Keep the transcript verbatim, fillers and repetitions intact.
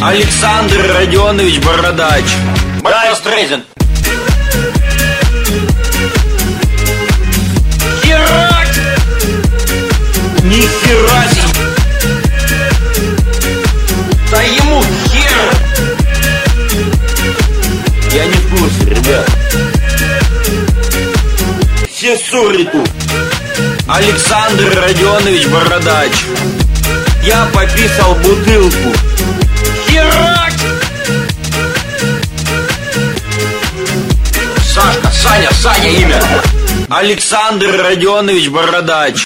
Александр Родионович Бородач. Брайан Стрейзен. Херак! Нихера себе! Да ему хер! Я не в курсе, ребят. Все ссоры тут. Александр Родионович Бородач. Я пописал бутылку. Херак! Сашка, Саня, Саня имя. Александр Родионович Бородач.